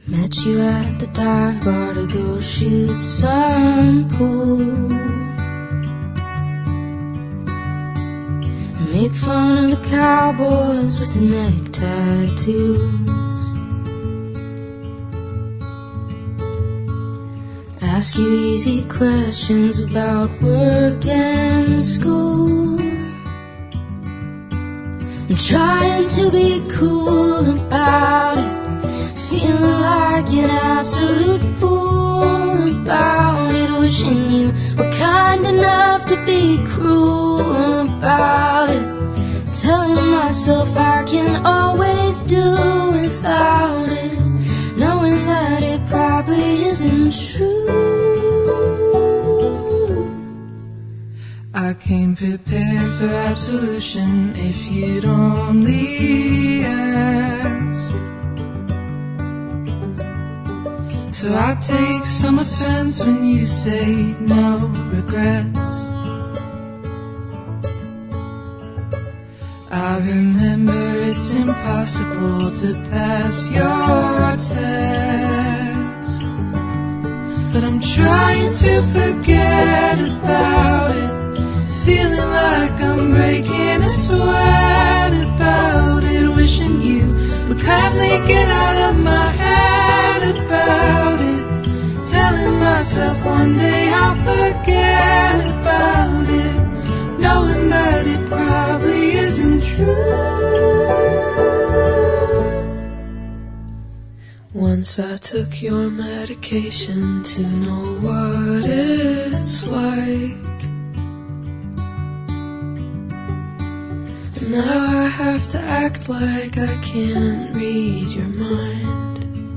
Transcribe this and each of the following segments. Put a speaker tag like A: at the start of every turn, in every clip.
A: Met you at the dive bar to go shoot some pool. Make fun of the cowboys with the neck tattoos. Ask you easy questions about work and school. I'm trying to be cool about it, feeling like an absolute fool about it. Wishing you were kind enough to be cruel about it. Telling myself I can always do without it, knowing that it probably isn't true.
B: I came prepared for absolution if you'd only ask. So I take some offense when you say no regrets. I remember it's impossible to pass your test, but I'm trying to forget about it, feeling like I'm breaking a sweat about it. Wishing you would kindly get out of my head about it. Telling myself one day I'll forget about it, knowing that it probably isn't true. Once I took your medication to know what it's like, and now I have to act like I can't read your mind.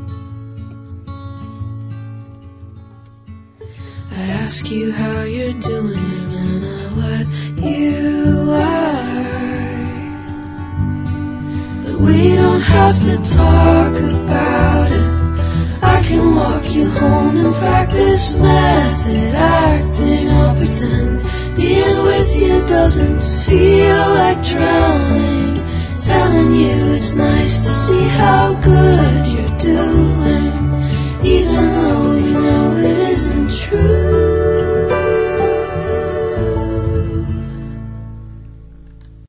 B: I ask you how you're doing and I let you lie, but we don't have to talk about it. I can walk you home and practice method acting. I'll pretend being with you doesn't feel like drowning, telling you it's nice to see how